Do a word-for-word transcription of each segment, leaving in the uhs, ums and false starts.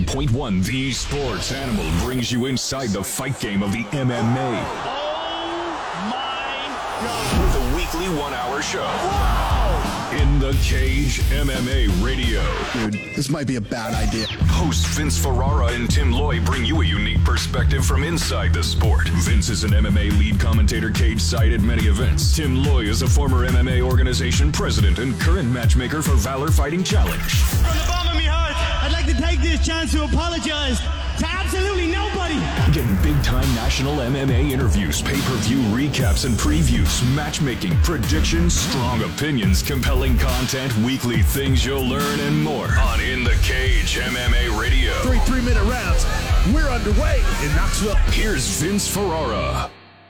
ninety-nine point one The Sports Animal brings you inside the fight game of the M M A. Oh, my God. With a weekly one-hour show. Whoa! In the Cage M M A Radio. Dude, this might be a bad idea. Hosts Vince Ferrara and Tim Loy bring you a unique perspective from inside the sport. Vince is an M M A lead commentator cage-side at many events. Tim Loy is a former M M A organization president and current matchmaker for Valor Fighting Challenge. From the bottom of my heart, I'd like to take this chance to apologize to absolutely nobody. Getting big-time national M M A interviews, pay-per-view recaps and previews, matchmaking, predictions, strong opinions, compelling content, weekly things you'll learn, and more on In the Cage M M A Radio. Three three-minute rounds. We're underway in Knoxville. Here's Vince Ferrara.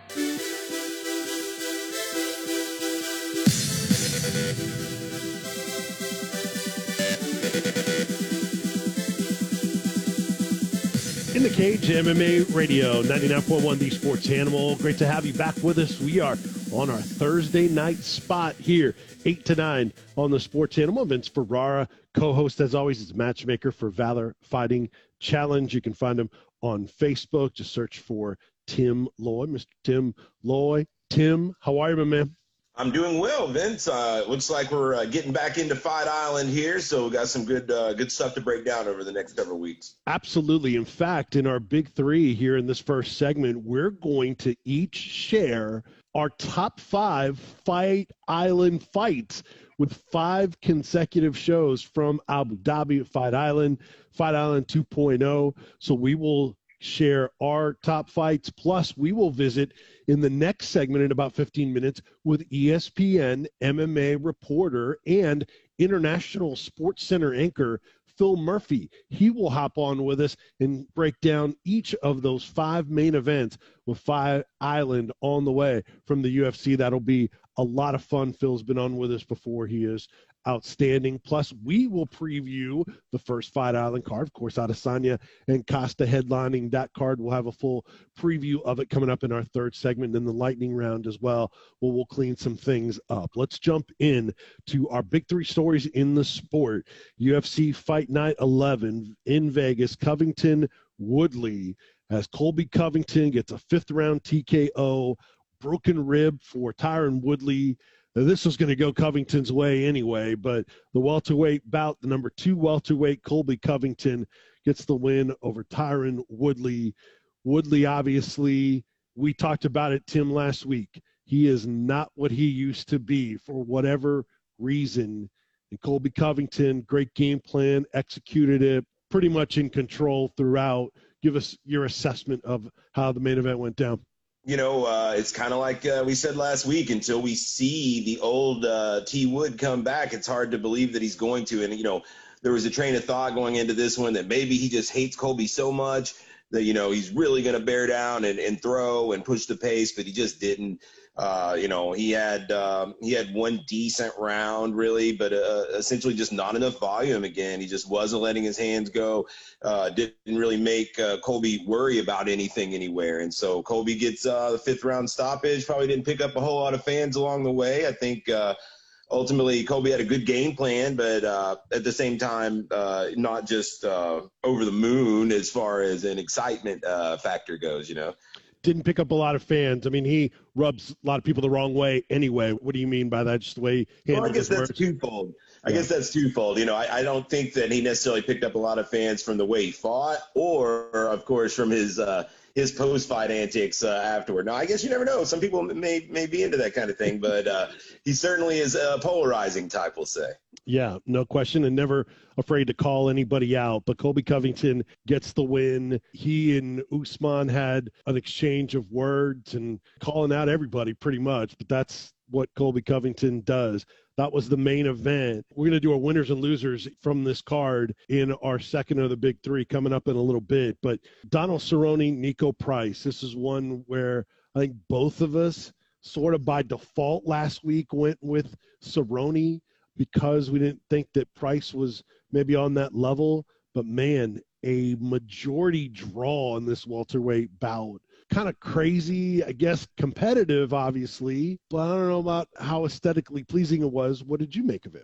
In the Cage M M A Radio, ninety-nine point one The Sports Animal. Great to have you back with us. We are on our Thursday night spot here, eight to nine on the Sports Animal. Vince Ferrara, co-host as always, is matchmaker for Valor Fighting Challenge. You can find him on Facebook. Just search for Tim Loy, Mister Tim Loy. Tim, how are you, my man? I'm doing well, Vince. Uh, looks like we're uh, getting back into Fight Island here, so we got some good uh, good stuff to break down over the next several weeks. Absolutely. In fact, in our big three here in this first segment, we're going to each share our top five Fight Island fights with five consecutive shows from Abu Dhabi, Fight Island, Fight Island two point oh. So we will share our top fights, plus we will visit in the next segment in about fifteen minutes with E S P N M M A reporter and International Sports Center anchor Phil Murphy. He will hop on with us and break down each of those five main events with Fight Island on the way from the U F C. That'll be a lot of fun. Phil's been on with us before. He is outstanding. Plus, we will preview the first Fight Island card. Of course, Adesanya and Costa headlining that card. We'll have a full preview of it coming up in our third segment, and then the lightning round as well, where we'll clean some things up. Let's jump in to our big three stories in the sport. U F C Fight Night eleven in Vegas, Covington Woodley, as Colby Covington gets a fifth round T K O, broken rib for Tyron Woodley. Now, this was going to go Covington's way anyway, but the welterweight bout, the number two welterweight, Colby Covington, gets the win over Tyron Woodley. Woodley, obviously, we talked about it, Tim, last week. He is not what he used to be for whatever reason. And Colby Covington, great game plan, executed it, pretty much in control throughout. Give us your assessment of how the main event went down. You know, uh, it's kind of like uh, we said last week, until we see the old uh, T. Wood come back, it's hard to believe that he's going to. And, you know, there was a train of thought going into this one that maybe he just hates Colby so much that, you know, he's really going to bear down and, and throw and push the pace, but he just didn't. Uh, you know, he had um, he had one decent round, really, but uh, essentially just not enough volume again. He just wasn't letting his hands go. Uh, didn't really make uh, Colby worry about anything anywhere. And so Colby gets uh, the fifth round stoppage. Probably didn't pick up a whole lot of fans along the way. I think uh, ultimately Colby had a good game plan, but uh, at the same time, uh, not just uh, over the moon as far as an excitement uh, factor goes, you know. Didn't pick up a lot of fans. I mean, he rubs a lot of people the wrong way anyway. What do you mean by that? Just the way he well, I guess that's work? twofold. I yeah. guess that's twofold. You know, I, I don't think that he necessarily picked up a lot of fans from the way he fought or, of course, from his uh, his post-fight antics uh, afterward. Now, I guess you never know. Some people may may be into that kind of thing, but uh, he certainly is a polarizing type, we'll say. Yeah, no question, and never afraid to call anybody out. But Colby Covington gets the win. He and Usman had an exchange of words and calling out everybody pretty much, but that's what Colby Covington does. That was the main event. We're going to do our winners and losers from this card in our second of the big three coming up in a little bit. But Donald Cerrone, Nico Price, this is one where I think both of us sort of by default last week went with Cerrone, because we didn't think that Price was maybe on that level. But, man, a majority draw in this welterweight bout. Kind of crazy, I guess, competitive, obviously. But I don't know about how aesthetically pleasing it was. What did you make of it?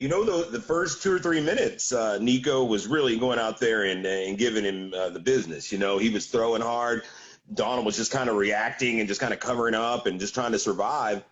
You know, the, the first two or three minutes, uh, Nico was really going out there and, and giving him uh, the business. You know, he was throwing hard. Donald was just kind of reacting and just kind of covering up and just trying to survive.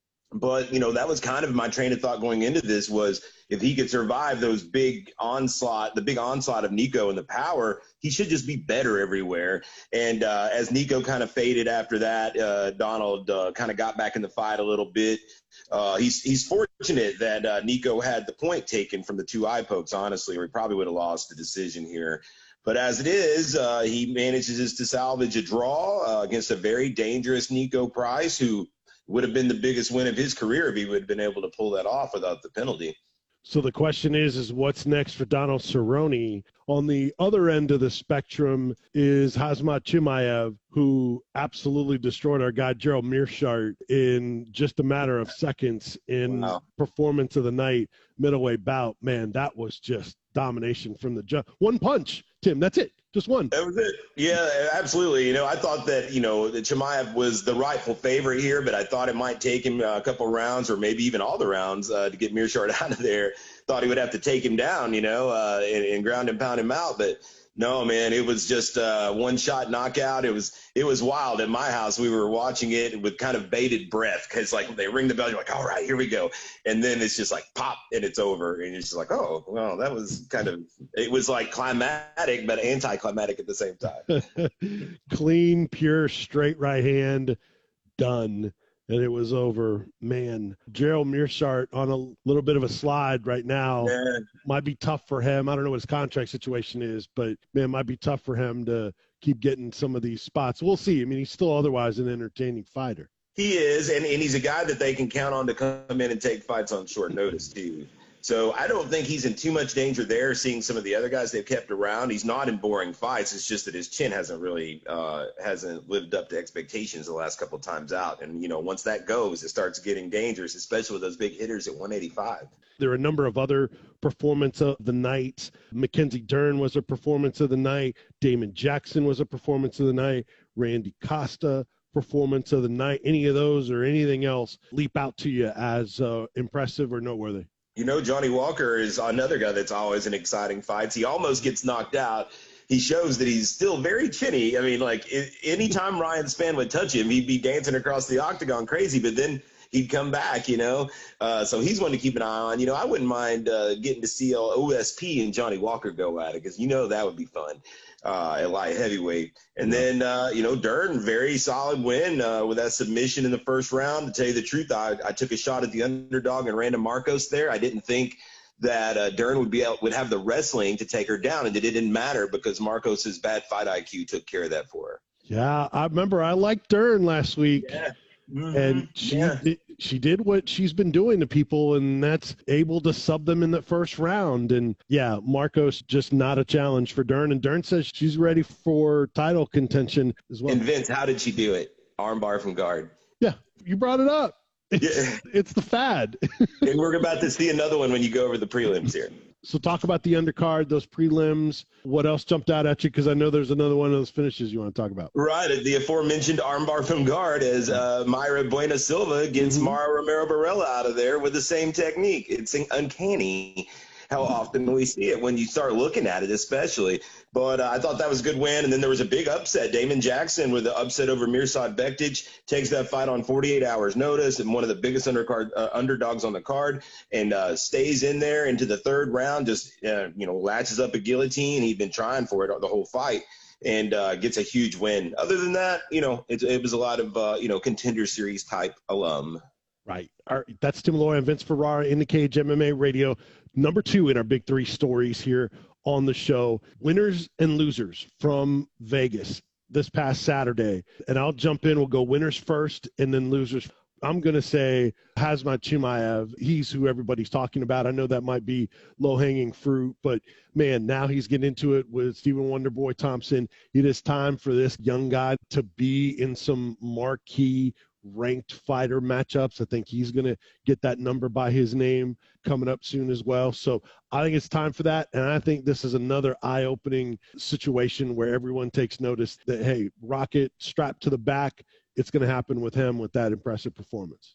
But, you know, that was kind of my train of thought going into this was if he could survive those big onslaught, the big onslaught of Nico and the power, he should just be better everywhere. And uh, as Nico kind of faded after that, uh, Donald uh, kind of got back in the fight a little bit. Uh, he's he's fortunate that uh, Nico had the point taken from the two eye pokes, honestly, or he probably would have lost the decision here. But as it is, uh, he manages to salvage a draw uh, against a very dangerous Nico Price, who would have been the biggest win of his career if he would have been able to pull that off without the penalty. So the question is, is what's next for Donald Cerrone? On the other end of the spectrum is Khamzat Chimaev, who absolutely destroyed our guy Gerald Meerschaert in just a matter of seconds in Wow. performance of the night, middleweight bout. Man, that was just domination from the jump. One punch, Tim, that's it. Just one. That was it. Yeah, absolutely. You know, I thought that, you know, that Chimaev was the rightful favorite here, but I thought it might take him a couple rounds or maybe even all the rounds uh, to get Meerschaert out of there. Thought he would have to take him down, you know, uh, and, and ground and pound him out. But no, man, it was just uh, one shot knockout. It was it was wild. At my house, we were watching it with kind of bated breath because, like, they ring the bell, you're like, all right, here we go. And then it's just like pop and it's over. And you're just like, oh, well, that was kind of – it was like climatic but anticlimactic at the same time. Clean, pure, straight right hand, done. And it was over. Man, Gerald Meerschaert on a little bit of a slide right now. Yeah. Might be tough for him. I don't know what his contract situation is, but, man, might be tough for him to keep getting some of these spots. We'll see. I mean, he's still otherwise an entertaining fighter. He is, and, and he's a guy that they can count on to come in and take fights on short notice, too. So I don't think he's in too much danger there, seeing some of the other guys they've kept around. He's not in boring fights. It's just that his chin hasn't really uh, hasn't lived up to expectations the last couple of times out. And, you know, once that goes, it starts getting dangerous, especially with those big hitters at one eighty-five. There are a number of other performance of the night. Mackenzie Dern was a performance of the night. Damon Jackson was a performance of the night. Randy Costa, performance of the night. Any of those or anything else leap out to you as uh, impressive or noteworthy? You know, Johnny Walker is another guy that's always in exciting fights. He almost gets knocked out. He shows that he's still very chinny. I mean, like, anytime Ryan Spann would touch him, he'd be dancing across the octagon crazy, but then he'd come back, you know. Uh, so he's one to keep an eye on. You know, I wouldn't mind uh, getting to see O S P and Johnny Walker go at it because, you know, that would be fun. Uh, at light heavyweight. And then, uh, you know, Dern, very solid win uh, with that submission in the first round. To tell you the truth, I, I took a shot at the underdog and Randa Marcos there. I didn't think that uh, Dern would be able, would have the wrestling to take her down, and it didn't matter because Marcos's bad fight I Q took care of that for her. Yeah, I remember I liked Dern last week. Yeah. Mm-hmm. And she yeah. did, she did what she's been doing to people, and that's able to sub them in the first round. And, yeah, Marcos just not a challenge for Dern. And Dern says she's ready for title contention as well. And, Vince, how did she do it? Armbar from guard. Yeah, you brought it up. It's, yeah. it's the fad. And we're about to see another one when you go over the prelims here. So talk about the undercard, those prelims. What else jumped out at you? Because I know there's another one of those finishes you want to talk about. Right. The aforementioned armbar from guard as uh, Mayra Buena Silva gets mm-hmm. Mara Romero Barella out of there with the same technique. It's uncanny how often we see it when you start looking at it, especially. But uh, I thought that was a good win. And then there was a big upset. Damon Jackson with the upset over Mirsad Bektic takes that fight on forty-eight hours notice and one of the biggest undercard uh, underdogs on the card, and uh, stays in there into the third round, just, uh, you know, latches up a guillotine. He'd been trying for it the whole fight, and uh, gets a huge win. Other than that, you know, it, it was a lot of, uh, you know, Contender Series type alum. Right. All right. That's Tim Loy and Vince Ferrara in the Cage M M A Radio. Number two in our big three stories here on the show. Winners and losers from Vegas this past Saturday. And I'll jump in. We'll go winners first and then losers. I'm going to say Khamzat Chimaev. He's who everybody's talking about. I know that might be low-hanging fruit, but, man, now he's getting into it with Stephen Wonderboy Thompson. It is time for this young guy to be in some marquee ranked fighter matchups. I think he's going to get that number by his name coming up soon as well. So I think it's time for that. And I think this is another eye-opening situation where everyone takes notice that, hey, Rocket strapped to the back, it's going to happen with him with that impressive performance.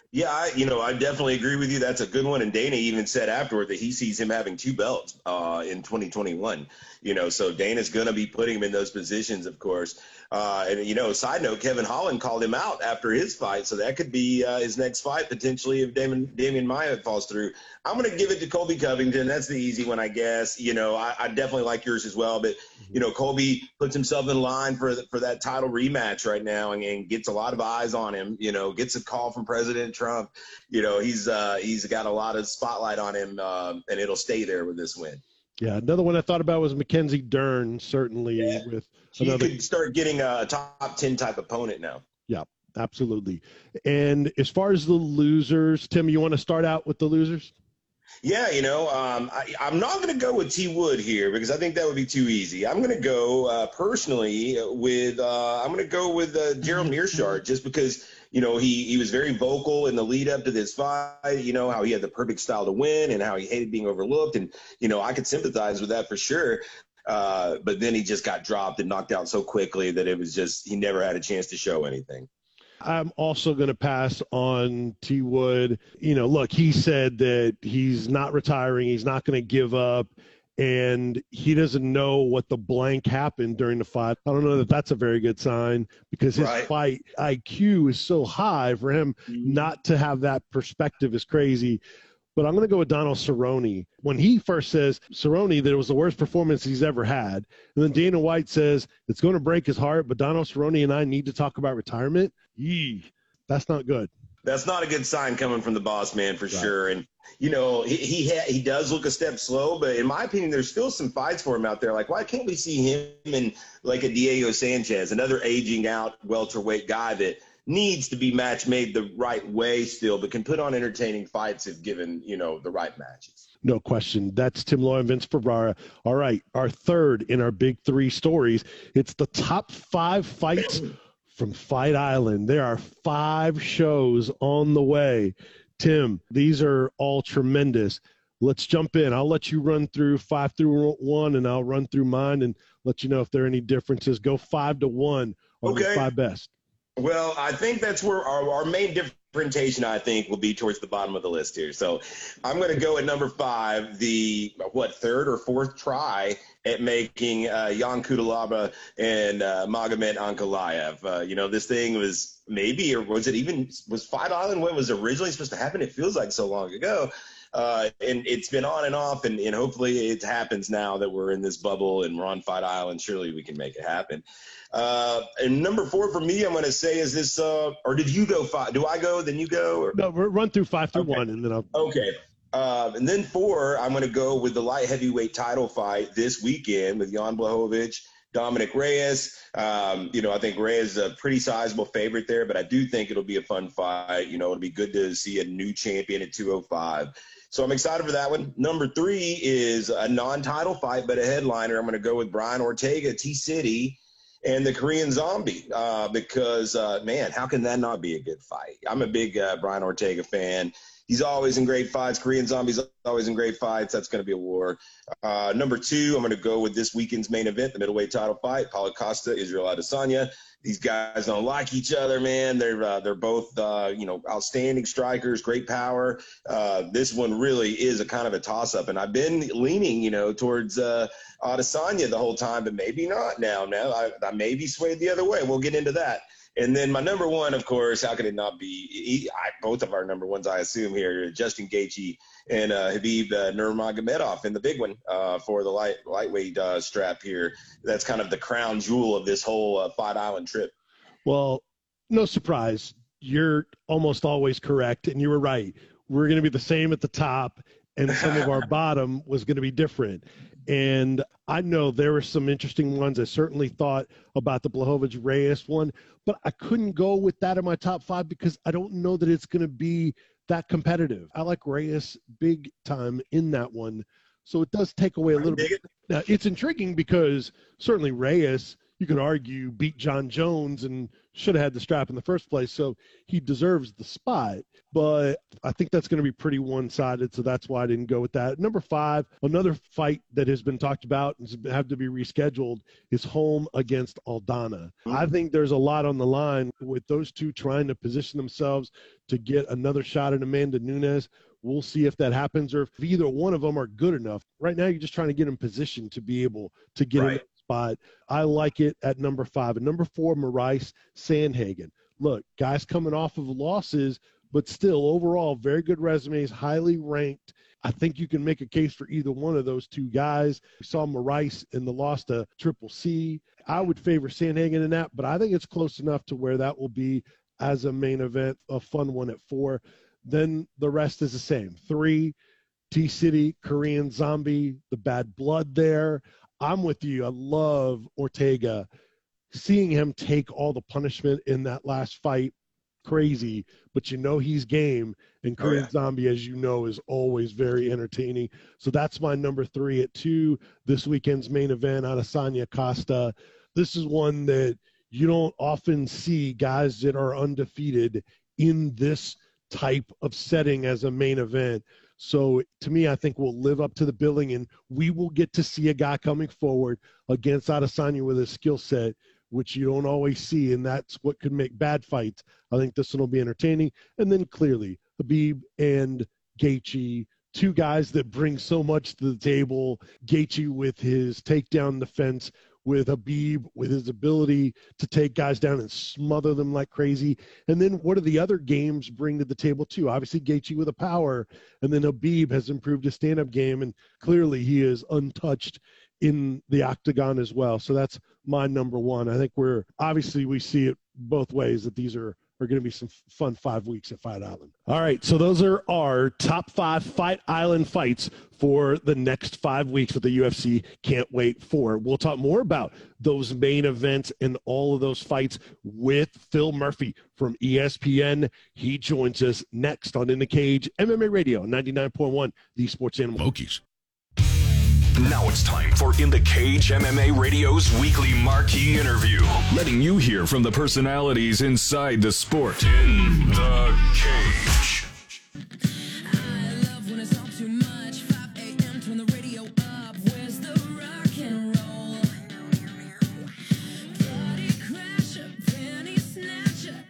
Yeah, I, you know, I definitely agree with you. That's a good one. And Dana even said afterward that he sees him having two belts uh, in twenty twenty-one. You know, so Dana's going to be putting him in those positions, of course. Uh, and, you know, side note, Kevin Holland called him out after his fight. So that could be uh, his next fight, potentially, if Damon, Damian Maia falls through. I'm going to give it to Colby Covington. That's the easy one, I guess. You know, I, I definitely like yours as well. But, you know, Colby puts himself in line for the, for that title rematch right now and, and gets a lot of eyes on him, you know, gets a call from President Trump. You know, he's uh, he's got a lot of spotlight on him, uh, and it'll stay there with this win. Yeah, another one I thought about was Mackenzie Dern, certainly. Yeah. With another... He could start getting a top ten type opponent now. Yeah, absolutely. And as far as the losers, Tim, you want to start out with the losers? Yeah, you know, um, I, I'm not going to go with T. Wood here because I think that would be too easy. I'm going to go uh, personally with uh, I'm going to go with uh, Gerald Meerschaert just because, you know, he, he was very vocal in the lead up to this fight, you know, how he had the perfect style to win and how he hated being overlooked. And, you know, I could sympathize with that for sure. Uh, but then he just got dropped and knocked out so quickly that it was just he never had a chance to show anything. I'm also going to pass on T. Wood. You know, look, he said that he's not retiring. He's not going to give up. And he doesn't know what the blank happened during the fight. I don't know that that's a very good sign because his right. fight I Q is so high for him mm-hmm. not to have that perspective is crazy. But I'm going to go with Donald Cerrone. When he first says, Cerrone, that it was the worst performance he's ever had. And then Dana White says, it's going to break his heart, but Donald Cerrone and I need to talk about retirement. Yee, that's not good. That's not a good sign coming from the boss man for right. sure. And, you know, he he, ha- he does look a step slow, but in my opinion, there's still some fights for him out there. Like, why can't we see him in like a Diego Sanchez, another aging out welterweight guy that needs to be match made the right way still, but can put on entertaining fights if given, you know, the right matches. No question. That's Tim Loy and Vince Ferrara. All right, our third in our big three stories. It's the top five fights from Fight Island. There are five shows on the way. Tim, these are all tremendous. Let's jump in. I'll let you run through five through one, and I'll run through mine and let you know if there are any differences. Go five to one on okay. the five best. Well, I think that's where our, our main differentiation, I think, will be towards the bottom of the list here. So I'm going to go at number five, the, what, third or fourth try at making uh, Jan Cutelaba and uh, Magomed Ankalaev. Uh, you know, this thing was maybe, or was it even, was Fight Island when it was originally supposed to happen? It feels like so long ago. Uh, and it's been on and off, and, and hopefully it happens now that we're in this bubble and we're on Fight Island. Surely we can make it happen. Uh, and number four for me, I'm going to say is this, uh, or did you go five? Do I go, then you go? Or? No, we'll run through five through okay. one, and then I'll. Okay. Uh, and then four, I'm going to go with the light heavyweight title fight this weekend with Jan Blachowicz, Dominic Reyes. Um, you know, I think Reyes is a pretty sizable favorite there, but I do think it'll be a fun fight. You know, it'll be good to see a new champion at two oh five. So I'm excited for that one. Number three is a non-title fight, but a headliner. I'm going to go with Brian Ortega, T-City, and the Korean Zombie uh, because, uh, man, how can that not be a good fight? I'm a big uh, Brian Ortega fan. He's always in great fights. Korean Zombie's always in great fights. That's going to be a war. Uh, number two, I'm going to go with this weekend's main event, the middleweight title fight, Paulo Costa, Israel Adesanya. These guys don't like each other, man. They're uh, they're both, uh, you know, outstanding strikers, great power. Uh, this one really is a kind of a toss-up, and I've been leaning, you know, towards uh, Adesanya the whole time, but maybe not now. Now I, I may be swayed the other way. We'll get into that. And then my number one, of course, how could it not be? He, I, both of our number ones, I assume here, Justin Gaethje and uh, Khabib uh, Nurmagomedov in the big one uh, for the light lightweight uh, strap here. That's kind of the crown jewel of this whole uh, Fight Island trip. Well, no surprise. You're almost always correct, and you were right. We're going to be the same at the top, and some of our bottom was going to be different. And I know there were some interesting ones. I certainly thought about the Blachowicz-Reyes one, but I couldn't go with that in my top five because I don't know that it's going to be that competitive. I like Reyes big time in that one. So it does take away a little bit. It. Now, it's intriguing because certainly Reyes, you could argue, beat John Jones and should have had the strap in the first place, so he deserves the spot. But I think that's going to be pretty one-sided, so that's why I didn't go with that. Number five, another fight that has been talked about and has have to be rescheduled is Holm against Aldana. I think there's a lot on the line with those two trying to position themselves to get another shot at Amanda Nunes. We'll see if that happens or if either one of them are good enough. Right now, you're just trying to get in position to be able to get Right. in that spot. I like it at number five. And number four, Moraes Sandhagen. Look, guys coming off of losses, but still overall very good resumes, highly ranked. I think you can make a case for either one of those two guys. We saw Moraes in the loss to Triple C. I would favor Sandhagen in that, but I think it's close enough to where that will be as a main event, a fun one at four. Then the rest is the same. Three, T-City, Korean Zombie, the bad blood there. I'm with you. I love Ortega. Seeing him take all the punishment in that last fight, crazy, but you know he's game. And Korean Oh, yeah. Zombie, as you know, is always very entertaining. So that's my number three. At two, this weekend's main event, Adesanya Costa. This is one that you don't often see guys that are undefeated in this type of setting as a main event. So to me, I think we'll live up to the billing, and we will get to see a guy coming forward against Adesanya with a skill set, which you don't always see, and that's what could make bad fights. I think this one will be entertaining. And then clearly, Khabib and Gaethje, two guys that bring so much to the table. Gaethje with his takedown defense, with Khabib with his ability to take guys down and smother them like crazy. And then what do the other games bring to the table too? Obviously Gaethje with a power, and then Khabib has improved his stand-up game, and clearly he is untouched in the octagon as well. So that's my number one. I think we're obviously we see it both ways that these are are going to be some fun five weeks at Fight Island. All right, so those are our top five Fight Island fights for the next five weeks that the U F C can't wait for. We'll talk more about those main events and all of those fights with Phil Murphy from E S P N. He joins us next on In the Cage, M M A Radio, ninety-nine point one, the Sports Animal. Loki's. Now it's time for In the Cage M M A Radio's weekly marquee interview, letting you hear from the personalities inside the sport. In the Cage. I love when it's all too much. five a.m. turn the radio up. Where's the rock and roll? Party crasher, penny snatcher.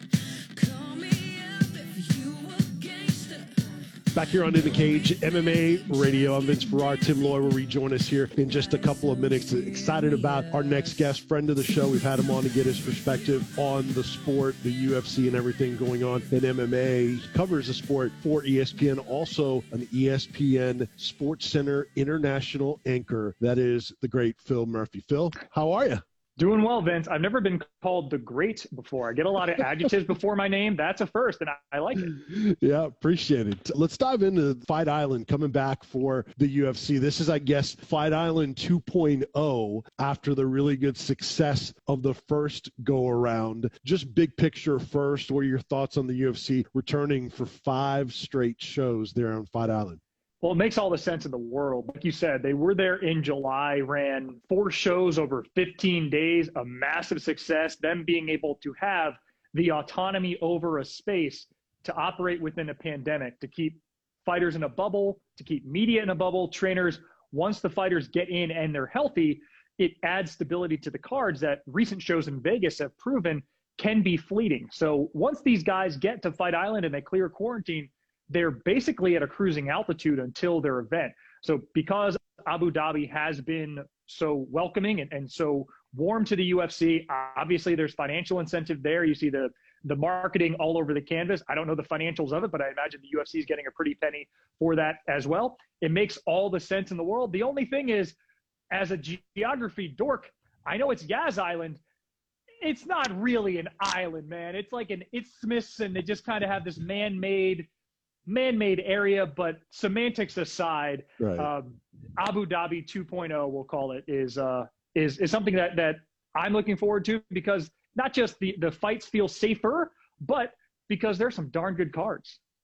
Call me up if you a gangster. Back here on In the Cage, M M A Radio. I'm Vince Ferrar. Tim Loy will rejoin us here in just a couple of minutes. Excited about our next guest, friend of the show. We've had him on to get his perspective on the sport, the U F C, and everything going on in M M A. He covers the sport for E S P N, also an E S P N Sports Center international anchor. That is the great Phil Murphy. Phil, how are you? Doing well, Vince. I've never been called the great before. I get a lot of adjectives before my name. That's a first, and I, I like it. Yeah, appreciate it. Let's dive into Fight Island coming back for the U F C. This is, I guess, Fight Island two point oh after the really good success of the first go-around. Just big picture first, what are your thoughts on the U F C returning for five straight shows there on Fight Island? Well, it makes all the sense in the world. Like you said, they were there in July, ran four shows over fifteen days, a massive success, them being able to have the autonomy over a space to operate within a pandemic, to keep fighters in a bubble, to keep media in a bubble, trainers. Once the fighters get in and they're healthy, it adds stability to the cards that recent shows in Vegas have proven can be fleeting. So once these guys get to Fight Island and they clear quarantine, they're basically at a cruising altitude until their event. So because Abu Dhabi has been so welcoming and, and so warm to the U F C, obviously there's financial incentive there. You see the the marketing all over the canvas. I don't know the financials of it, but I imagine the U F C is getting a pretty penny for that as well. It makes all the sense in the world. The only thing is, as a geography dork, I know it's Yas Island. It's not really an island, man. It's like an isthmus, and they just kind of have this man-made man-made area, but semantics aside, Right. um, Abu Dhabi two point oh, we'll call it, is uh, is is something that that I'm looking forward to, because not just the the fights feel safer, but because there's some darn good cards.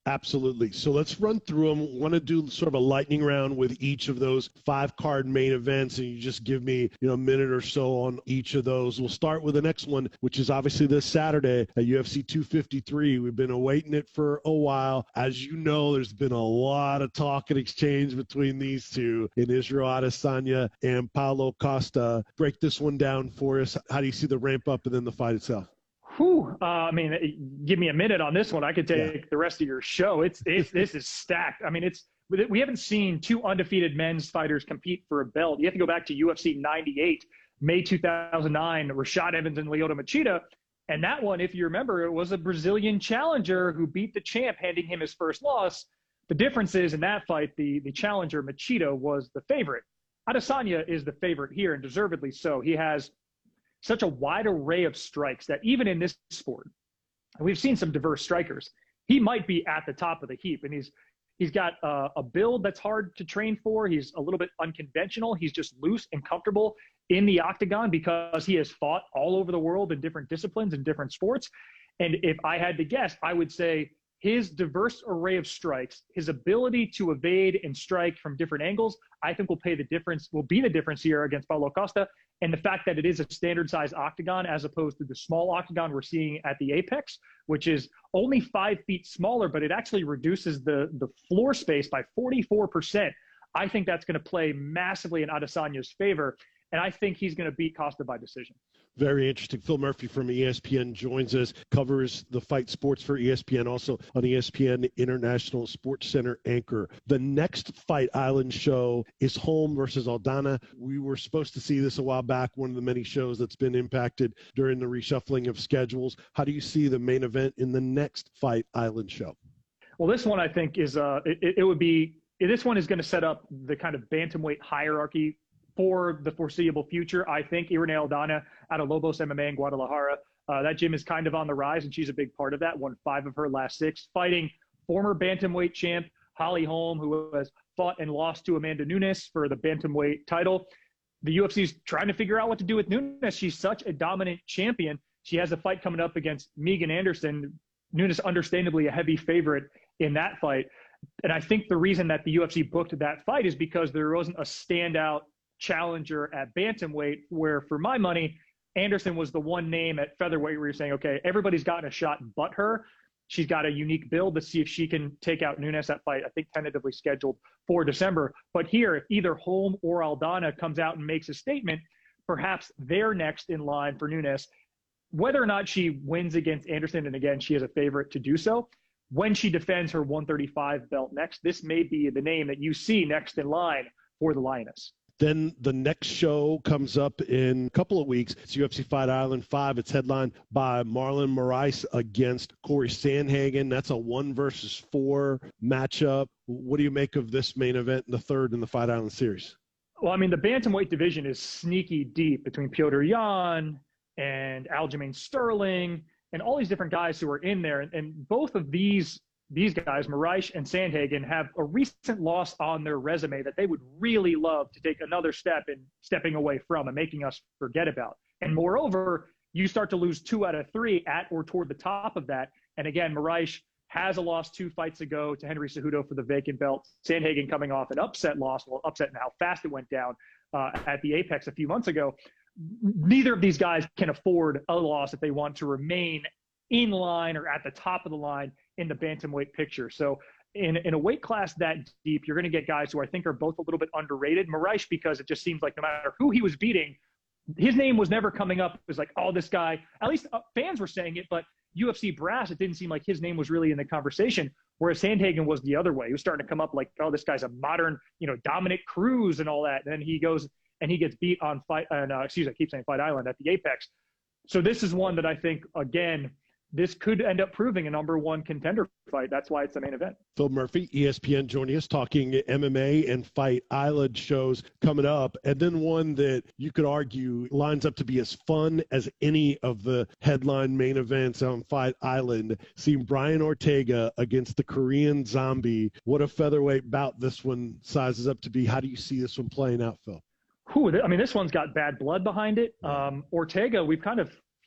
Absolutely. So let's run through them. Want to do sort of a lightning round with each of those five card main events, and you just give me, you know, a minute or so on each of those. We'll start with the next one, which is obviously this Saturday at U F C two fifty-three. We've been awaiting it for a while. As you know, there's been a lot of talk and exchange between these two in Israel Adesanya and Paulo Costa. Break this one down for us. How do you see the ramp up and then the fight itself? Whew, uh, I mean, give me a minute on this one. I could take yeah. the rest of your show. It's, it's this is stacked. I mean, it's we haven't seen two undefeated men's fighters compete for a belt. You have to go back to U F C ninety-eight, May two thousand nine, Rashad Evans and Lyoto Machida. And that one, if you remember, it was a Brazilian challenger who beat the champ, handing him his first loss. The difference is in that fight, the, the challenger, Machida, was the favorite. Adesanya is the favorite here, and deservedly so. He has such a wide array of strikes that even in this sport, and we've seen some diverse strikers, he might be at the top of the heap. And he's he's got uh, a build that's hard to train for. He's a little bit unconventional. He's just loose and comfortable in the octagon because he has fought all over the world in different disciplines and different sports. And if I had to guess, I would say his diverse array of strikes, his ability to evade and strike from different angles, I think will pay the difference, will be the difference here against Paulo Costa. And the fact that it is a standard size octagon as opposed to the small octagon we're seeing at the Apex, which is only five feet smaller, but it actually reduces the, the floor space by forty-four percent. I think that's going to play massively in Adesanya's favor. And I think he's going to beat Costa by decision. Very interesting. Phil Murphy from E S P N joins us, covers the fight sports for E S P N, also on E S P N International Sports Center anchor. The next Fight Island show is Holm versus Aldana. We were supposed to see this a while back, one of the many shows that's been impacted during the reshuffling of schedules. How do you see the main event in the next Fight Island show? Well, this one I think is, uh, it, it would be, this one is going to set up the kind of bantamweight hierarchy for the foreseeable future. I think Irene Aldana out of Lobos M M A in Guadalajara, uh, that gym is kind of on the rise, and she's a big part of that. Won five of her last six, fighting former bantamweight champ Holly Holm, who has fought and lost to Amanda Nunes for the bantamweight title. The U F C is trying to figure out what to do with Nunes. She's such a dominant champion. She has a fight coming up against Megan Anderson. Nunes, understandably, a heavy favorite in that fight. And I think the reason that the U F C booked that fight is because there wasn't a standout challenger at bantamweight, where for my money, Anderson was the one name at featherweight where you're saying, okay, everybody's gotten a shot but her. She's got a unique build to see if she can take out Nunes. That fight, I think, tentatively scheduled for December. But here, if either Holm or Aldana comes out and makes a statement, perhaps they're next in line for Nunes. Whether or not she wins against Anderson, and again, she is a favorite to do so, when she defends her one thirty-five belt next, this may be the name that you see next in line for the Lioness. Then the next show comes up in a couple of weeks. It's U F C Fight Island five. It's headlined by Marlon Moraes against Corey Sandhagen. That's a one versus four matchup. What do you make of this main event, the third in the Fight Island series? Well, I mean, the bantamweight division is sneaky deep between Petr Yan and Aljamain Sterling and all these different guys who are in there. And, and both of these These guys, Moraes and Sandhagen, have a recent loss on their resume that they would really love to take another step in stepping away from and making us forget about. And moreover, you start to lose two out of three at or toward the top of that. And again, Moraes has a loss two fights ago to Henry Cejudo for the vacant belt. Sandhagen coming off an upset loss, well, upset in how fast it went down uh, at the Apex a few months ago. Neither of these guys can afford a loss if they want to remain in line or at the top of the line in the bantamweight picture. So in, in a weight class that deep, you're going to get guys who I think are both a little bit underrated. Moraes, because it just seems like no matter who he was beating, his name was never coming up. It was like, oh, this guy, at least uh, fans were saying it, but U F C brass, it didn't seem like his name was really in the conversation, whereas Sandhagen was the other way. He was starting to come up like, oh, this guy's a modern, you know, Dominic Cruz and all that. And then he goes and he gets beat on fight, and uh, excuse me, I keep saying Fight Island at the Apex. So this is one that I think, again, this could end up proving a number one contender fight. That's why it's the main event. Phil Murphy, E S P N, joining us, talking M M A and Fight Island shows coming up. And then one that you could argue lines up to be as fun as any of the headline main events on Fight Island. Seeing Brian Ortega against the Korean Zombie. What a featherweight bout this one sizes up to be. How do you see this one playing out, Phil? Whew, I mean, this one's got bad blood behind it. Um, Ortega, we've kind of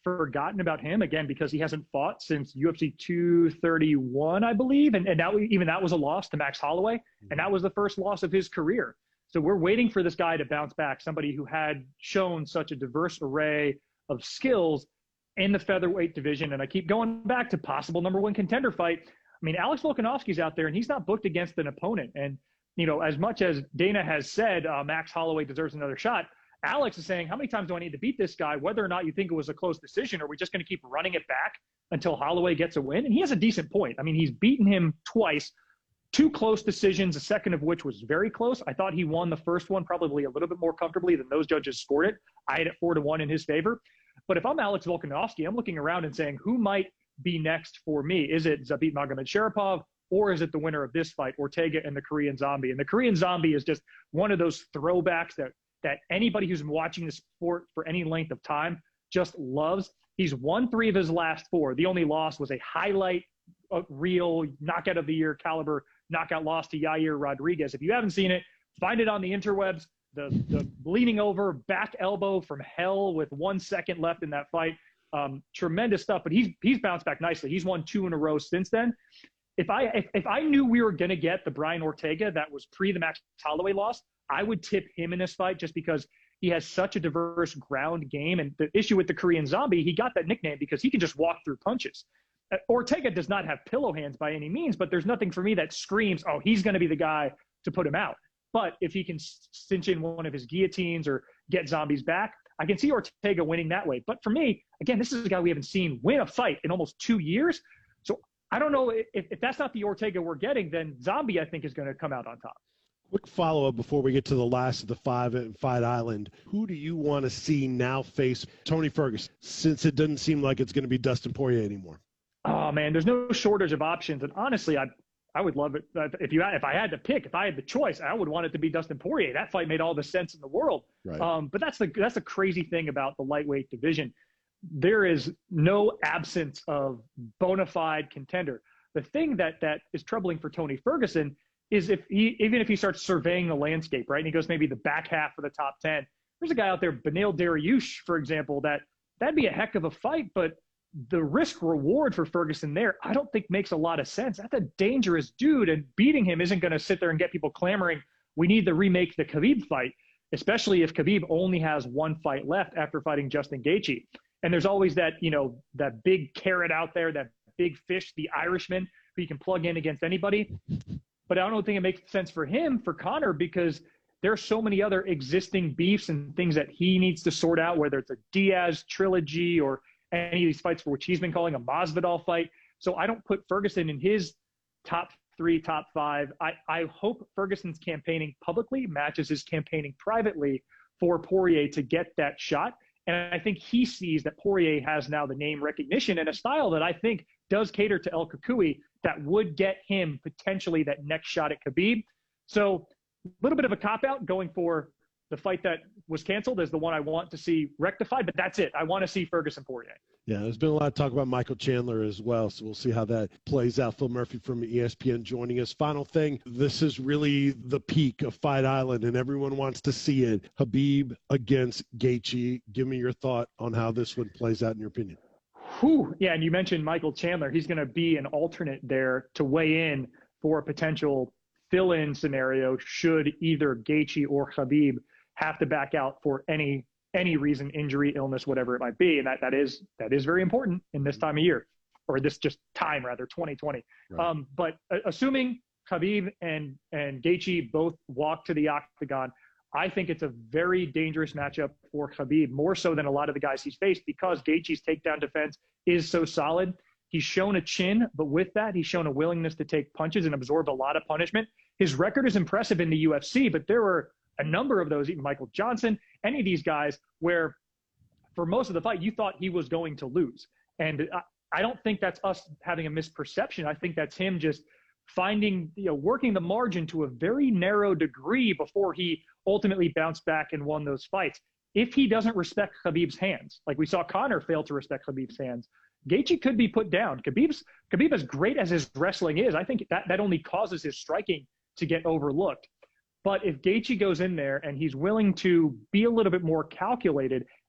forgotten about him, again, because he hasn't fought since U F C two thirty-one, I believe. And, and that, even that was a loss to Max Holloway. And that was the first loss of his career. So we're waiting for this guy to bounce back, somebody who had shown such a diverse array of skills in the featherweight division. And I keep going back to possible number one contender fight. I mean, Alex Volkanovski's out there and he's not booked against an opponent. And, you know, as much as Dana has said uh, Max Holloway deserves another shot, Alex is saying, how many times do I need to beat this guy, whether or not you think it was a close decision? Are we just going to keep running it back until Holloway gets a win? And he has a decent point. I mean, he's beaten him twice, two close decisions, a second of which was very close. I thought he won the first one probably a little bit more comfortably than those judges scored it. I had it four to one in his favor. But if I'm Alex Volkanovski, I'm looking around and saying, who might be next for me? Is it Zabit Magomedsharipov, or is it the winner of this fight, Ortega and the Korean Zombie? And the Korean Zombie is just one of those throwbacks that that anybody who's been watching the sport for any length of time just loves. He's won three of his last four. The only loss was a highlight uh, reel knockout of the year caliber knockout loss to Yair Rodriguez. If you haven't seen it, find it on the interwebs. The, the leaning over back elbow from hell with one second left in that fight. Um, tremendous stuff, but he's, he's bounced back nicely. He's won two in a row since then. If I, if, if I knew we were going to get the Brian Ortega that was pre the Max Holloway loss, I would tip him in this fight just because he has such a diverse ground game. And the issue with the Korean Zombie, he got that nickname because he can just walk through punches. Uh, Ortega does not have pillow hands by any means, but there's nothing for me that screams, oh, he's going to be the guy to put him out. But if he can cinch in one of his guillotines or get Zombies back, I can see Ortega winning that way. But for me, again, this is a guy we haven't seen win a fight in almost two years. So I don't know if, if that's not the Ortega we're getting, then Zombie, I think, is going to come out on top. Quick follow-up before we get to the last of the five at Fight Island. Who do you want to see now face Tony Ferguson, since it doesn't seem like it's going to be Dustin Poirier anymore? Oh, man, there's no shortage of options. And honestly, I I would love it. If you if I had to pick, if I had the choice, I would want it to be Dustin Poirier. That fight made all the sense in the world. Right. Um, but that's the that's the crazy thing about the lightweight division. There is no absence of bona fide contender. The thing that that is troubling for Tony Ferguson is if he, even if he starts surveying the landscape, right, and he goes maybe the back half of the top ten, there's a guy out there, Beneil Dariush, for example, that that'd be a heck of a fight, but the risk reward for Ferguson there, I don't think makes a lot of sense. That's a dangerous dude, and beating him isn't going to sit there and get people clamoring, we need to remake the Khabib fight, especially if Khabib only has one fight left after fighting Justin Gaethje. And there's always that, you know, that big carrot out there, that big fish, the Irishman, who you can plug in against anybody. But I don't think it makes sense for him, for Conor, because there are so many other existing beefs and things that he needs to sort out, whether it's a Diaz trilogy or any of these fights for which he's been calling a Masvidal fight. So I don't put Ferguson in his top three, top five. I, I hope Ferguson's campaigning publicly matches his campaigning privately for Poirier to get that shot. And I think he sees that Poirier has now the name recognition and a style that I think does cater to El Kukui that would get him potentially that next shot at Khabib. So a little bit of a cop-out going for the fight that was canceled is the one I want to see rectified, but that's it. I want to see Ferguson Poirier. Yeah, there's been a lot of talk about Michael Chandler as well, so we'll see how that plays out. Phil Murphy from E S P N joining us. Final thing, this is really the peak of Fight Island, and everyone wants to see it. Khabib against Gaethje. Give me your thought on how this one plays out in your opinion. Whew. Yeah, and you mentioned Michael Chandler. He's going to be an alternate there to weigh in for a potential fill-in scenario should either Gaethje or Khabib have to back out for any any reason, injury, illness, whatever it might be. And that, that is that is very important in this time of year, or this just time rather, twenty twenty. Right. Um, but uh, assuming Khabib and, and Gaethje both walk to the octagon, I think it's a very dangerous matchup for Khabib, more so than a lot of the guys he's faced, because Gaethje's takedown defense is so solid. He's shown a chin, but with that, he's shown a willingness to take punches and absorb a lot of punishment. His record is impressive in the U F C, but there were a number of those, even Michael Johnson, any of these guys, where for most of the fight, you thought he was going to lose. And I, I don't think that's us having a misperception. I think that's him just finding, you know, working the margin to a very narrow degree before he ultimately bounced back and won those fights. If he doesn't respect Khabib's hands, like we saw Conor fail to respect Khabib's hands, Gaethje could be put down. Khabib's, Khabib, as great as his wrestling is, I think that, that only causes his striking to get overlooked. But if Gaethje goes in there and he's willing to be a little bit more calculated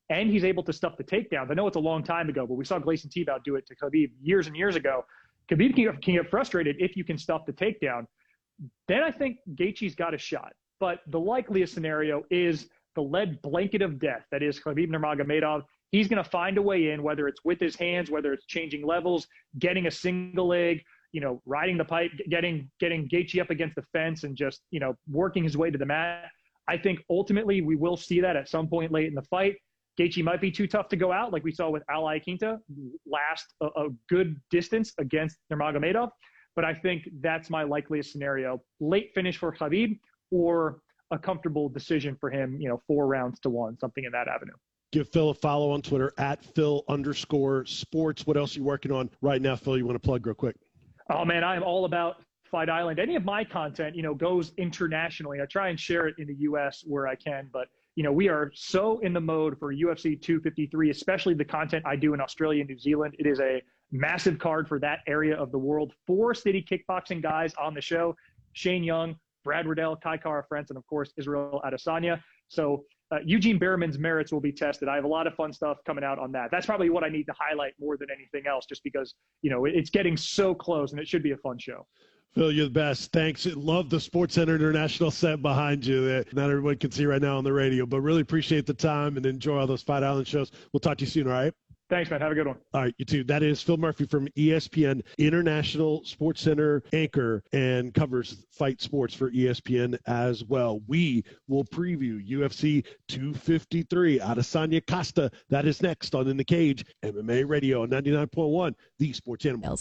and he's able to stuff the takedowns. I know it's a long time ago, but we saw Gleison Tebow do it to Khabib years and years ago. Khabib can get, can get frustrated if you can stuff the takedown. Then I think Gaethje's got a shot. But the likeliest scenario is the lead blanket of death, that is Khabib Nurmagomedov. He's going to find a way in, whether it's with his hands, whether it's changing levels, getting a single leg, you know, riding the pipe, getting getting Gaethje up against the fence and just, you know, working his way to the mat. I think ultimately we will see that at some point late in the fight. Gaethje might be too tough to go out, like we saw with Al Iaquinta, last a, a good distance against Nurmagomedov. But I think that's my likeliest scenario. Late finish for Khabib, or a comfortable decision for him, you know, four rounds to one, something in that avenue. Give Phil a follow on Twitter at Phil underscore sports. What else are you working on right now, Phil? You want to plug real quick? Oh, man, I am all about Fight Island. Any of my content, you know, goes internationally. I try and share it in the U S where I can, but, you know, we are so in the mode for U F C two fifty-three, especially the content I do in Australia and New Zealand. It is a massive card for that area of the world. Four City Kickboxing guys on the show: Shane Young, Brad Riddell, Kai Kara France, and of course, Israel Adesanya. So uh, Eugene Behrman's merits will be tested. I have a lot of fun stuff coming out on that. That's probably what I need to highlight more than anything else, just because, you know, it's getting so close and it should be a fun show. Phil, you're the best. Thanks. Love the SportsCenter International set behind you that not everyone can see right now on the radio, but really appreciate the time and enjoy all those Fight Island shows. We'll talk to you soon, all right? Thanks, man. Have a good one. All right, you too. That is Phil Murphy from E S P N, International SportsCenter anchor, and covers fight sports for E S P N as well. We will preview U F C two fifty-three, Adesanya Costa. That is next on In the Cage, M M A Radio on ninety-nine point one, the Sports Animal.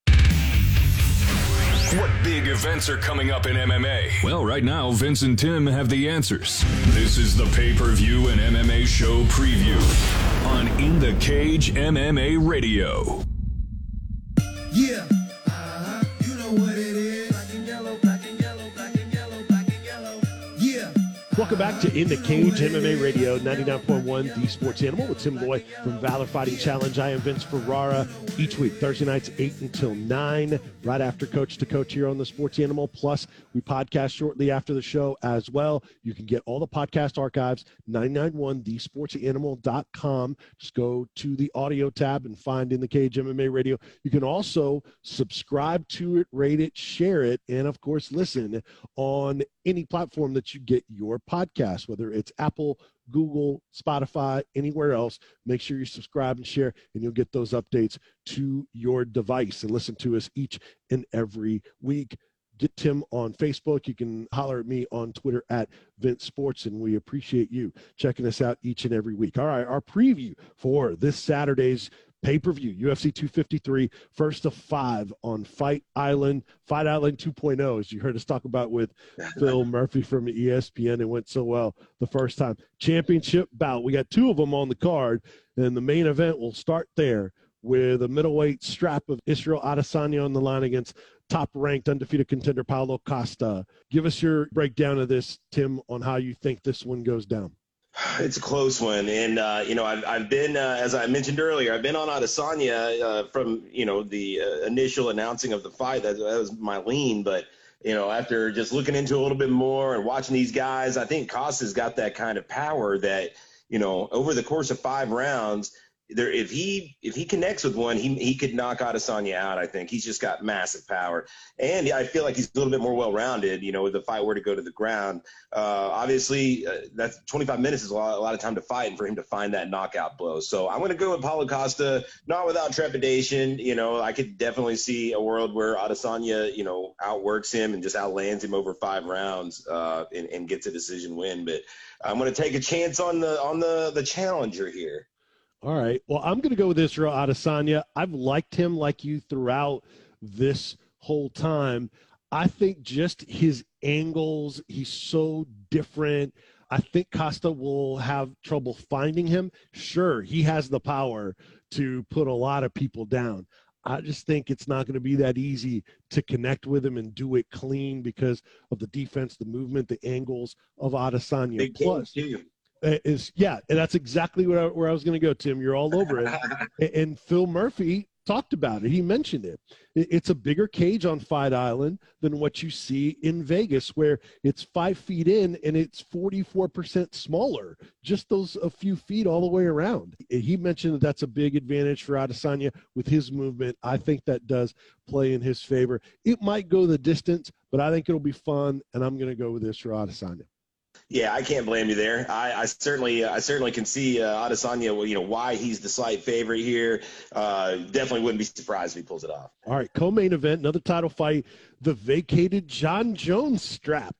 What big events are coming up in M M A? Well, right now, Vince and Tim have the answers. This is the pay-per-view and M M A show preview on In the Cage M M A Radio. Yeah, uh-huh. You know what it is. Black and yellow, black and yellow, black and yellow, black and yellow. Yeah. Welcome back to In the Cage M M A Radio, ninety-nine point one, the Sports Animal, with Tim Loy from Valor Fighting Challenge. I am Vince Ferrara. Each week, Thursday nights, eight until nine, right after Coach to Coach here on the Sports Animal. Plus, we podcast shortly after the show as well. You can get all the podcast archives, nine nine one the sports animal dot com. Just go to the audio tab and find In the Cage M M A Radio. You can also subscribe to it, rate it, share it, and, of course, listen on any platform that you get your podcast, whether it's Apple, Google, Spotify, anywhere else. Make sure you subscribe and share, and you'll get those updates to your device and listen to us each and every week. Get Tim on Facebook. You can holler at me on Twitter at Vince Sports, and we appreciate you checking us out each and every week. All right, our preview for this Saturday's pay-per-view, U F C two fifty-three, first of five on Fight Island, Fight Island two point oh, as you heard us talk about with Phil Murphy from E S P N. It went so well the first time. Championship bout. We got two of them on the card, and the main event will start there with a middleweight strap of Israel Adesanya on the line against top-ranked undefeated contender Paulo Costa. Give us your breakdown of this, Tim, on how you think this one goes down. It's a close one. And, uh, you know, I've, I've been, uh, as I mentioned earlier, I've been on Adesanya uh, from, you know, the uh, initial announcing of the fight. That, that was my lean. But, you know, after just looking into a little bit more and watching these guys, I think Costa's got that kind of power that, you know, over the course of five rounds, there, if he if he connects with one, he he could knock Adesanya out. I think he's just got massive power, and I feel like he's a little bit more well-rounded. You know, if the fight were to go to the ground, uh, obviously uh, that's twenty-five minutes is a lot, a lot of time to fight, and for him to find that knockout blow. So I'm going to go with Paulo Costa, not without trepidation. You know, I could definitely see a world where Adesanya, you know, outworks him and just outlands him over five rounds uh, and, and gets a decision win. But I'm going to take a chance on the on the the challenger here. All right. Well, I'm going to go with Israel Adesanya. I've liked him like you throughout this whole time. I think just his angles, he's so different. I think Costa will have trouble finding him. Sure, he has the power to put a lot of people down. I just think it's not going to be that easy to connect with him and do it clean because of the defense, the movement, the angles of Adesanya. Big Plus, too. Is yeah, and that's exactly where I, where I was going to go, Tim. You're all over it. and, and Phil Murphy talked about it. He mentioned it. It's a bigger cage on Fight Island than what you see in Vegas, where it's five feet in and it's forty-four percent smaller, just those a few feet all the way around. He mentioned that that's a big advantage for Adesanya with his movement. I think that does play in his favor. It might go the distance, but I think it'll be fun, and I'm going to go with this for Adesanya. Yeah, I can't blame you there. I, I certainly, I certainly can see uh, Adesanya. Well, you know why he's the slight favorite here. Uh, definitely wouldn't be surprised if he pulls it off. All right, co-main event, another title fight, the vacated John Jones strap.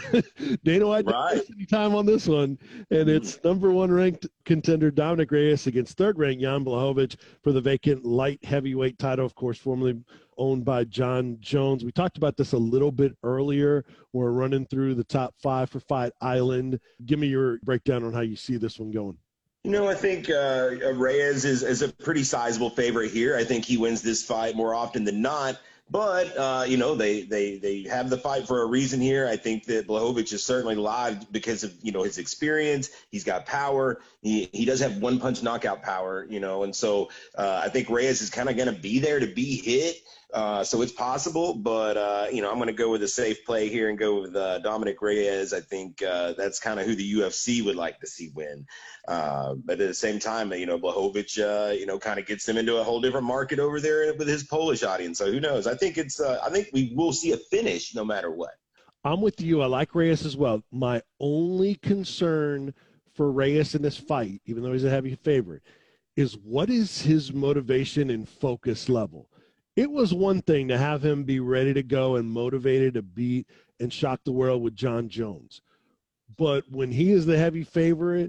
Dana White didn't waste any time on this one, and it's number one ranked contender Dominic Reyes against third ranked Jan Blachowicz for the vacant light heavyweight title, of course, formerly owned by John Jones. We talked about this a little bit earlier. We're running through the top five for Fight Island. Give me your breakdown on how you see this one going. You know, I think uh, Reyes is, is a pretty sizable favorite here. I think he wins this fight more often than not. But, uh, you know, they, they, they have the fight for a reason here. I think that Blachowicz is certainly live because of, you know, his experience. He's got power. He, he does have one-punch knockout power, you know. And so uh, I think Reyes is kind of going to be there to be hit. Uh, so it's possible, but, uh, you know, I'm going to go with a safe play here and go with uh, Dominic Reyes. I think uh, that's kind of who the U F C would like to see win. Uh, but at the same time, you know, Blachowicz, uh, you know, kind of gets them into a whole different market over there with his Polish audience. So who knows? I think it's uh, I think we will see a finish no matter what. I'm with you. I like Reyes as well. My only concern for Reyes in this fight, even though he's a heavy favorite, is what is his motivation and focus level? It was one thing to have him be ready to go and motivated to beat and shock the world with John Jones. But when he is the heavy favorite,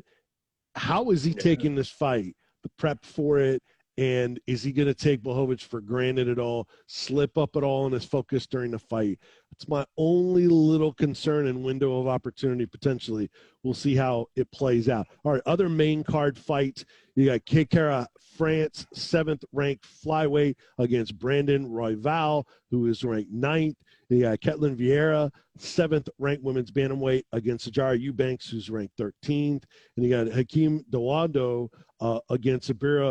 how is he yeah. taking this fight, the prep for it, and is he going to take Blachowicz for granted at all, slip up at all in his focus during the fight? It's my only little concern and window of opportunity potentially. We'll see how it plays out. All right, other main card fights. You got Kai Kara France, seventh-ranked flyweight against Brandon Royval, who is ranked ninth. You got Ketlin Vieira, seventh-ranked women's bantamweight against Sijara Eubanks, who's ranked thirteenth. And you got Hakeem Dawando uh, against Sabira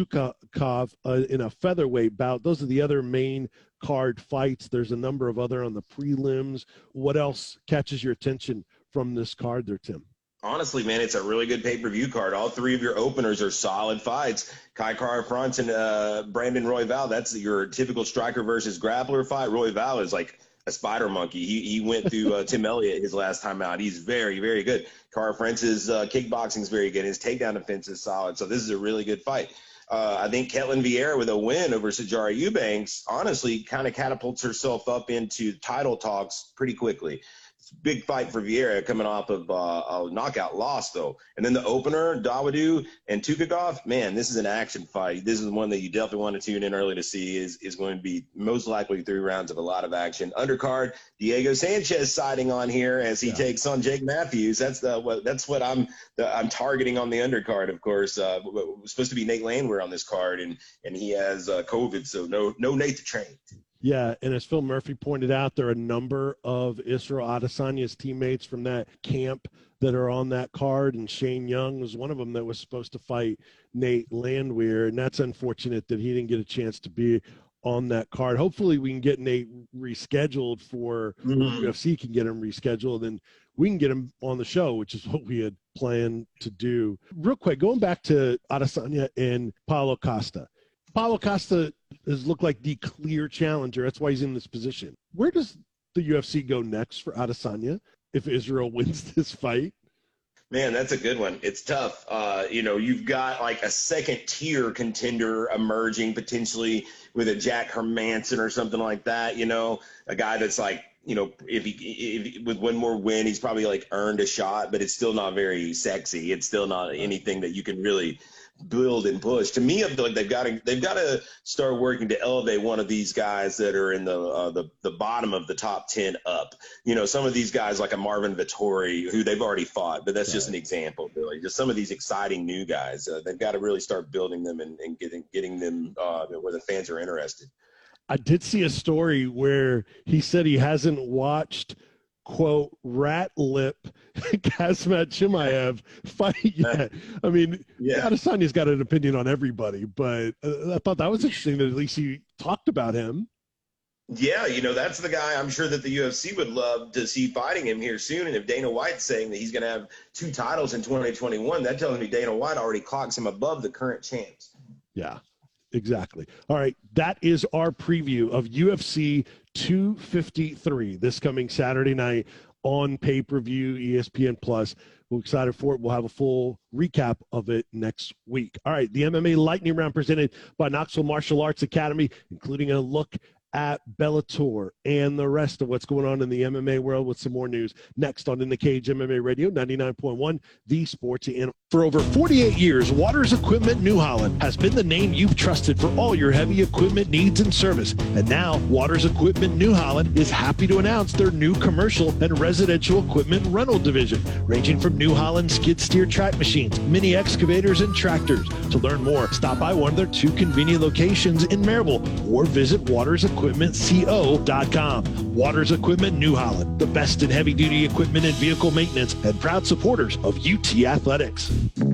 Tukakov uh, in a featherweight bout. Those are the other main card fights. There's a number of other on the prelims. What else catches your attention from this card there, Tim? Honestly, man, it's a really good pay-per-view card. All three of your openers are solid fights. Kai Kara France and uh, Brandon Royval, that's your typical striker versus grappler fight. Royval is like a spider monkey. He he went through uh, Tim Elliott his last time out. He's very, very good. Kara France's uh, kickboxing is very good. His takedown defense is solid. So this is a really good fight. Uh, I think Ketlin Vieira with a win over Sijara Eubanks honestly kind of catapults herself up into title talks pretty quickly. Big fight for Vieira coming off of uh, a knockout loss, though. And then the opener, Dawado and Tukakov, man, this is an action fight. This is one that you definitely want to tune in early to see is, is going to be most likely three rounds of a lot of action. Undercard, Diego Sanchez siding on here as he yeah. takes on Jake Matthews. That's the what, that's what I'm the, I'm targeting on the undercard, of course. Uh, it was supposed to be Nate Landwehr on this card, and, and he has uh, COVID, so no no Nate to train. Yeah, and as Phil Murphy pointed out, there are a number of Israel Adesanya's teammates from that camp that are on that card, and Shane Young was one of them that was supposed to fight Nate Landwehr, and that's unfortunate that he didn't get a chance to be on that card. Hopefully we can get Nate rescheduled for mm-hmm. U F C can get him rescheduled, and we can get him on the show, which is what we had planned to do. Real quick, going back to Adesanya and Paulo Costa. Paulo Costa has looked like the clear challenger. That's why he's in this position. Where does the U F C go next for Adesanya if Israel wins this fight? Man, that's a good one. It's tough. Uh, you know, you've got like a second-tier contender emerging potentially with a Jack Hermanson or something like that, you know, a guy that's like, you know, if he if, with one more win, he's probably like earned a shot, but it's still not very sexy. It's still not anything that you can really build and push. To me, I feel like they've got to they've got to start working to elevate one of these guys that are in the uh, the the bottom of the top ten up. You know, some of these guys like a Marvin Vettori, who they've already fought, but that's right. Just an example. Really, just some of these exciting new guys. Uh, they've got to really start building them and, and getting getting them uh, where the fans are interested. I did see a story where he said he hasn't watched quote, rat lip Khamzat Chimaev fight yet. I mean, Yeah. Adesanya's got an opinion on everybody, but uh, I thought that was interesting that at least he talked about him. Yeah, you know, that's the guy I'm sure that the U F C would love to see fighting him here soon. And if Dana White's saying that he's going to have two titles in twenty twenty-one, that tells me Dana White already clocks him above the current champs. Yeah, exactly. All right, that is our preview of U F C two fifty-three this coming Saturday night on pay-per-view, E S P N Plus. We're excited for it. We'll have a full recap of it next week. All right, the M M A Lightning Round presented by Knoxville Martial Arts Academy, including a look at Bellator and the rest of what's going on in the M M A world with some more news next on In the Cage M M A Radio ninety-nine point one, the sports animal. For over forty-eight years, Waters Equipment New Holland has been the name you've trusted for all your heavy equipment needs and service. And now Waters Equipment New Holland is happy to announce their new commercial and residential equipment rental division, ranging from New Holland skid steer track machines, mini excavators, and tractors. To learn more, stop by one of their two convenient locations in Maryville or visit waters equipment co dot com. Waters Equipment New Holland, the best in heavy-duty equipment and vehicle maintenance, and proud supporters of U T Athletics.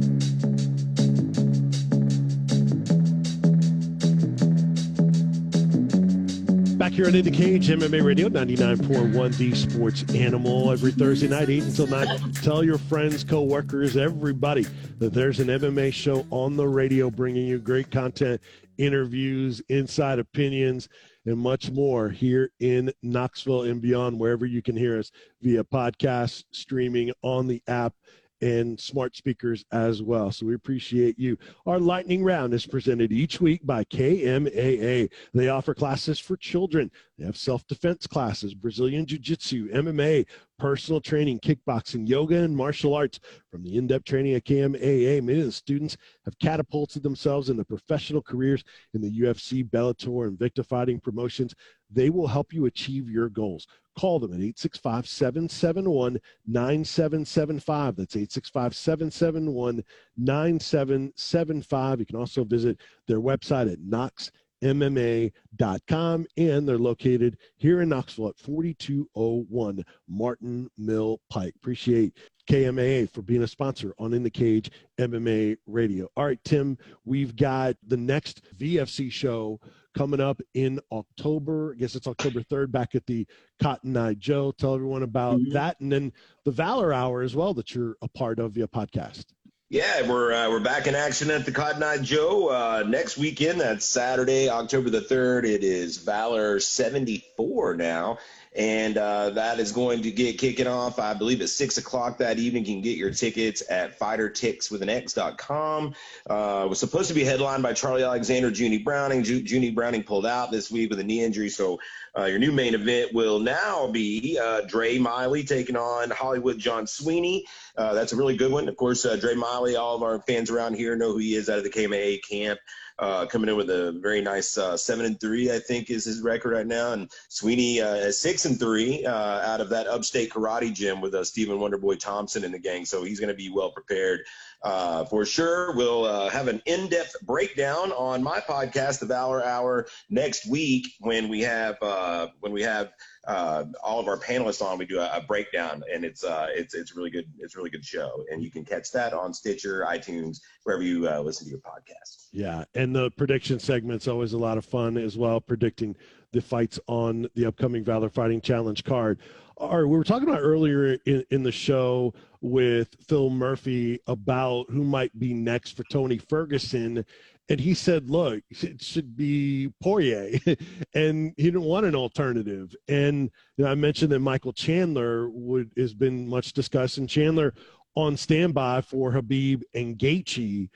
Back here on In the Cage, M M A Radio ninety-nine point one, the sports animal. Every Thursday night, eight until nine. Tell your friends, coworkers, everybody that there's an M M A show on the radio bringing you great content, interviews, inside opinions, and much more here in Knoxville and beyond, wherever you can hear us via podcast, streaming, on the app, and smart speakers as well. So we appreciate you. Our lightning round is presented each week by K M A A. They offer classes for children. They have self-defense classes, Brazilian Jiu-Jitsu, M M A, personal training, kickboxing, yoga, and martial arts. From the in-depth training at K M A A, many of the students have catapulted themselves into professional careers in the U F C, Bellator, and Invicta fighting promotions. They will help you achieve your goals. Call them at eight six five, seven seven one, nine seven seven five. That's eight six five, seven seven one, nine seven seven five. You can also visit their website at knox M M A dot com, and they're located here in Knoxville at forty-two oh one Martin Mill Pike. Appreciate K M A A for being a sponsor on In the Cage M M A Radio. All right, Tim, we've got the next V F C show coming up in October. I guess it's October third, back at the Cotton Eye Joe. Tell everyone about mm-hmm. that, and then the Valor Hour as well that you're a part of via podcast. Yeah, we're uh, we're back in action at the Cotton Eye Joe uh, next weekend. That's Saturday, October the third. It is Valor seventy-four now, and uh, that is going to get kicking off, I believe, at six o'clock that evening. You can get your tickets at fighter tix with an x dot com. Uh, it was supposed to be headlined by Charlie Alexander, Junie Browning. Ju- Junie Browning pulled out this week with a knee injury, so uh, your new main event will now be uh, Dre Miley taking on Hollywood John Sweeney. Uh, that's a really good one. Of course, uh, Dre Miley, all of our fans around here know who he is out of the K M A A camp. Uh, coming in with a very nice uh, seven and three, I think, is his record right now. And Sweeney uh, is six and three uh, out of that upstate karate gym with uh, Stephen Wonderboy Thompson in the gang. So he's going to be well prepared uh, for sure. We'll uh, have an in-depth breakdown on my podcast, The Valor Hour, next week when we have uh, when we have uh, all of our panelists on. We do a, a breakdown, and it's uh, it's it's really good. It's a really good show, and you can catch that on Stitcher, iTunes, wherever you uh, listen to your podcast. Yeah, and the prediction segment's always a lot of fun as well, predicting the fights on the upcoming Valor Fighting Challenge card. All right, we were talking about earlier in, in the show with Phil Murphy about who might be next for Tony Ferguson, and he said, look, it should be Poirier, and he didn't want an alternative. And you know, I mentioned that Michael Chandler would has been much discussed, and Chandler on standby for Khabib and Gaethje.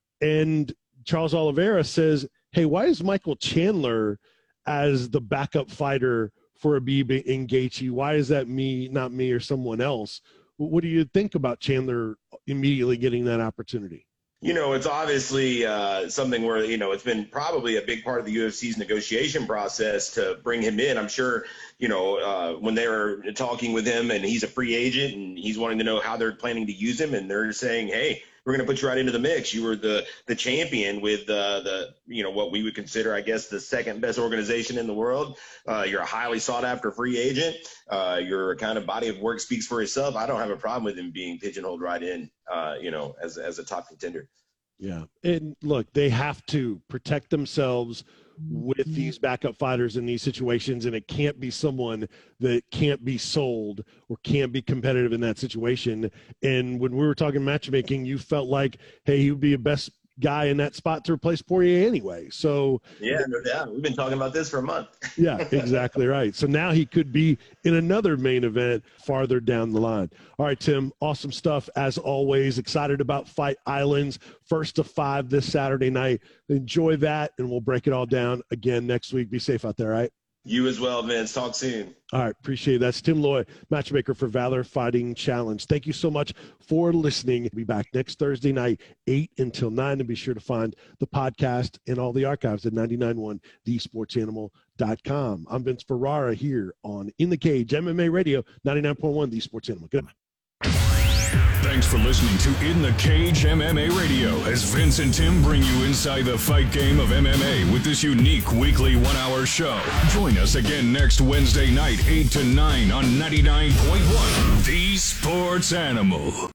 And Charles Oliveira says, hey, why is Michael Chandler as the backup fighter for Khabib and Gaethje? Why is that me, not me or someone else? What do you think about Chandler immediately getting that opportunity? You know, it's obviously uh, something where, you know, it's been probably a big part of the U F C's negotiation process to bring him in. I'm sure, you know, uh, when they were talking with him and he's a free agent and he's wanting to know how they're planning to use him, and they're saying, hey, we're going to put you right into the mix. You were the the champion with uh, the, you know, what we would consider, I guess, the second best organization in the world. Uh, you're a highly sought after free agent. Uh, your kind of body of work speaks for itself. I don't have a problem with him being pigeonholed right in, uh, you know, as as a top contender. Yeah. And look, they have to protect themselves with these backup fighters in these situations, and it can't be someone that can't be sold or can't be competitive in that situation. And when we were talking matchmaking, you felt like, hey, he would be a best guy in that spot to replace Poirier anyway. So yeah, no doubt. We've been talking about this for a month. Yeah, exactly right. So now he could be in another main event farther down the line. All right, Tim, awesome stuff as always. Excited about Fight Islands, first to five this Saturday night. Enjoy that, and we'll break it all down again next week. Be safe out there, all right? You as well, Vince. Talk soon. All right, appreciate it. That's Tim Loy, matchmaker for Valor Fighting Challenge. Thank you so much for listening. We'll be back next Thursday night, eight until nine, and be sure to find the podcast and all the archives at nine nine one the sports animal dot com. I'm Vince Ferrara here on In the Cage, M M A Radio, ninety-nine point one The Sports Animal. Good night. Thanks for listening to In the Cage M M A Radio as Vince and Tim bring you inside the fight game of M M A with this unique weekly one-hour show. Join us again next Wednesday night, eight to nine on ninety-nine point one The Sports Animal.